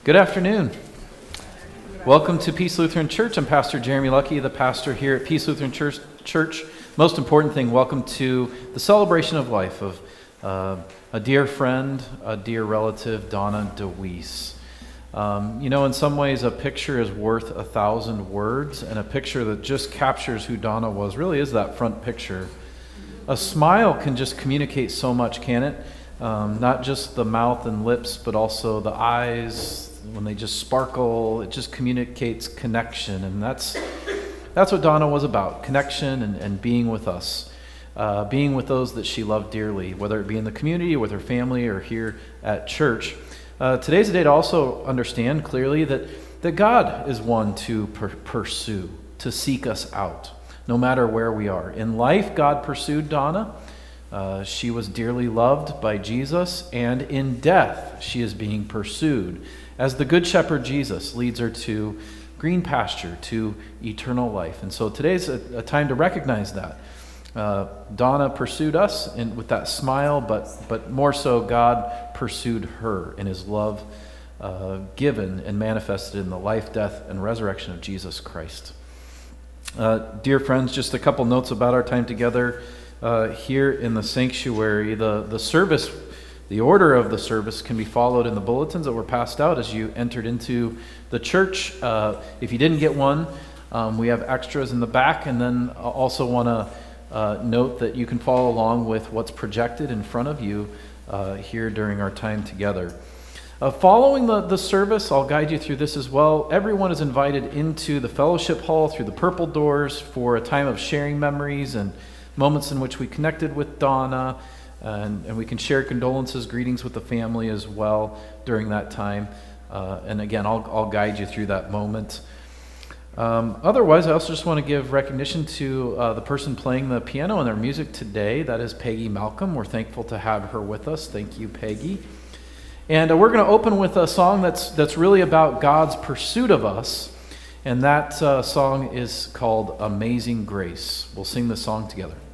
Good afternoon. Welcome to Peace Lutheran Church. I'm Pastor Jeremy Lucky, the pastor here at Peace Lutheran Church. Most important thing, welcome to the celebration of life of a dear friend, a dear relative, Donna DeWeese. In some ways a picture is worth 1,000 words, and a picture that just captures who Donna was really is that front picture. A smile can just communicate so much, can it? Not just the mouth and lips, but also the eyes. When they just sparkle, it just communicates connection, and that's what Donna was about, connection and being with us, being with those that she loved dearly, whether it be in the community, with her family, or here at church. Today's a day to also understand clearly that God is one to pursue, to seek us out, no matter where we are. In life, God pursued Donna. She was dearly loved by Jesus, and in death, she is being pursued as the Good Shepherd Jesus leads her to green pasture, to eternal life. And so today's a time to recognize that. Donna pursued us with that smile, but more so, God pursued her in his love given and manifested in the life, death, and resurrection of Jesus Christ. Dear friends, just a couple notes about our time together here in the sanctuary. The service, the order of the service can be followed in the bulletins that were passed out as you entered into the church. If you didn't get one, we have extras in the back, and then also want to note that you can follow along with what's projected in front of you here during our time together. Following the service, I'll guide you through this as well. Everyone is invited into the fellowship hall through the purple doors for a time of sharing memories and moments in which we connected with Donna, and we can share condolences, greetings with the family as well during that time. And again, I'll guide you through that moment. Otherwise, I also just want to give recognition to the person playing the piano and their music today. That is Peggy Malcolm. We're thankful to have her with us. Thank you, Peggy. And we're going to open with a song that's really about God's pursuit of us. And that song is called Amazing Grace. We'll sing the song together.